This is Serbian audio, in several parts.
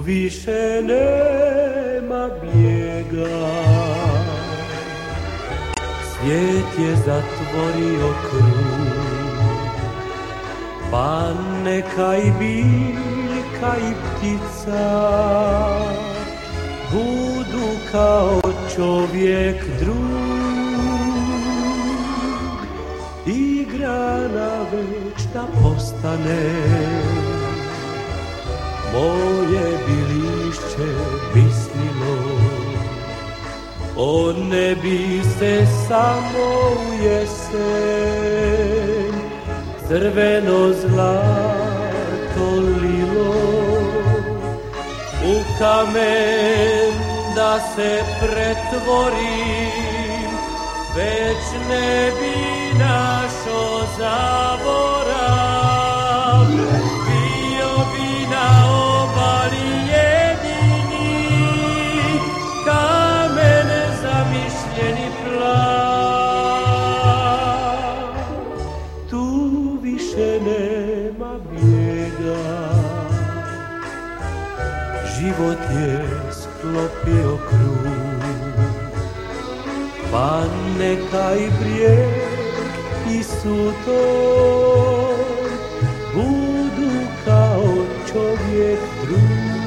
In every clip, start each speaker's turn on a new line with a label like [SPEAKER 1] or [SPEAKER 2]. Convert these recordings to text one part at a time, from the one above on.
[SPEAKER 1] više nema bijega. Svijet je zatvorio krug, pa neka i biljka i ptica budu kao čovjek drug. I grana večna postane moje bi lišće visnilo, o ne bi se samo u jesen crveno zlato lilo. U kamen da se pretvorim, već ne bi našo zaborav. Bio bi na obali jedini kamen zamišljeni plav. Tu više nema bijega, život je sklopio krug, pa neka i brijeg i suton budu kao čovjek drug.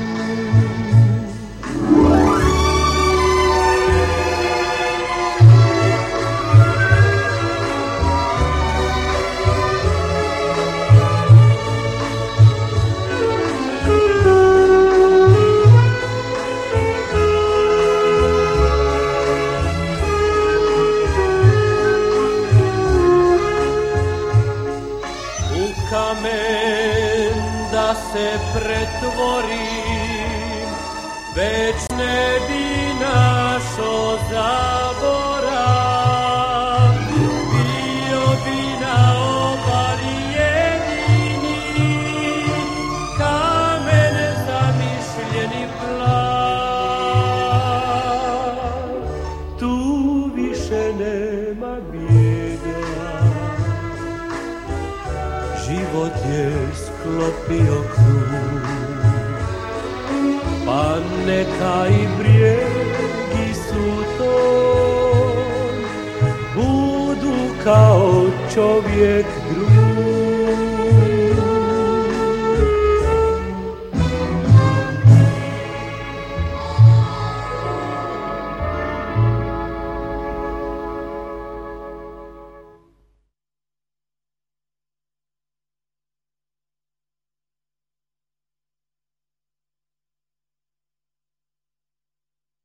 [SPEAKER 1] Kamen da se pretvorim, već ne bi našo zaborav. Bio bi na obali jedini kamen zamišljeni plav. Tu više nema bijega, život je sklopio krug, pa neka i brijeg i suton budu kao čovjek drug.